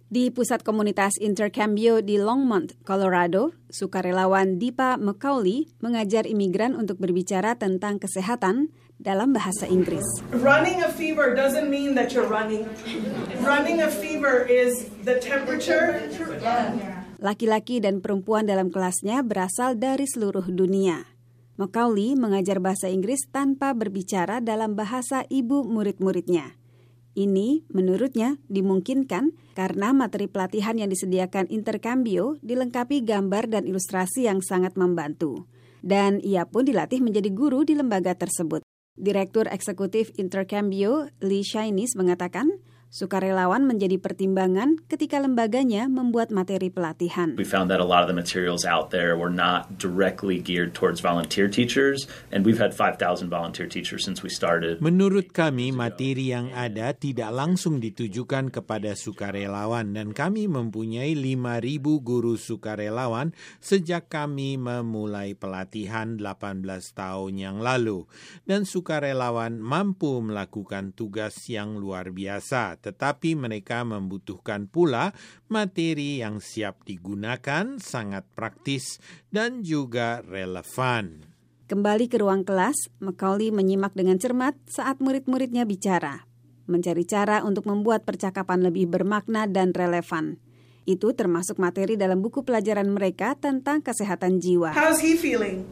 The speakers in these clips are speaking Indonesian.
Di pusat komunitas Intercambio di Longmont, Colorado, sukarelawan Deepa Macaulay mengajar imigran untuk berbicara tentang kesehatan dalam bahasa Inggris. Running a fever doesn't mean that you're running. Running a fever is the temperature. Laki-laki dan perempuan dalam kelasnya berasal dari seluruh dunia. Macaulay mengajar bahasa Inggris tanpa berbicara dalam bahasa ibu murid-muridnya. Ini, menurutnya, dimungkinkan karena materi pelatihan yang disediakan Intercambio dilengkapi gambar dan ilustrasi yang sangat membantu. Dan ia pun dilatih menjadi guru di lembaga tersebut. Direktur Eksekutif Intercambio, Lee Shinies, mengatakan, sukarelawan menjadi pertimbangan ketika lembaganya membuat materi pelatihan. We found that a lot of the materials out there were not directly geared towards volunteer teachers, and we've had 5,000 volunteer teachers since we started. Menurut kami, materi yang ada tidak langsung ditujukan kepada sukarelawan, dan kami mempunyai 5.000 guru sukarelawan sejak kami memulai pelatihan 18 tahun yang lalu. Dan sukarelawan mampu melakukan tugas yang luar biasa, tetapi mereka membutuhkan pula materi yang siap digunakan, sangat praktis, dan juga relevan. Kembali ke ruang kelas, Macaulay menyimak dengan cermat saat murid-muridnya bicara, mencari cara untuk membuat percakapan lebih bermakna dan relevan. Itu termasuk materi dalam buku pelajaran mereka tentang kesehatan jiwa. How's he feeling?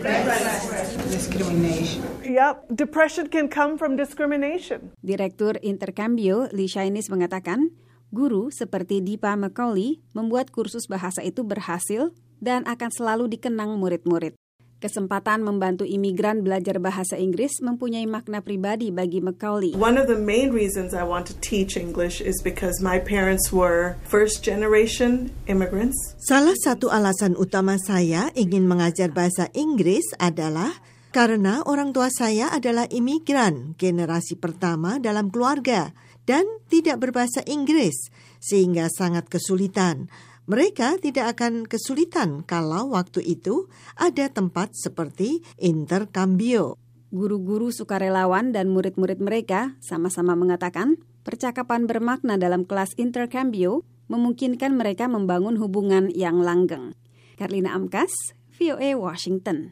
Discrimination. Yep, depression can come from discrimination. Direktur Intercambio, Lee Shinies, mengatakan, guru seperti Deepa Macaulay membuat kursus bahasa itu berhasil dan akan selalu dikenang murid-murid. Kesempatan membantu imigran belajar bahasa Inggris mempunyai makna pribadi bagi Macaulay. One of the main reasons I want to teach English is because my parents were first-generation immigrants. Salah satu alasan utama saya ingin mengajar bahasa Inggris adalah karena orang tua saya adalah imigran generasi pertama dalam keluarga dan tidak berbahasa Inggris, sehingga sangat kesulitan. Mereka tidak akan kesulitan kalau waktu itu ada tempat seperti Intercambio. Guru-guru sukarelawan dan murid-murid mereka sama-sama mengatakan percakapan bermakna dalam kelas Intercambio memungkinkan mereka membangun hubungan yang langgeng. Karlina Amkas, VOA Washington.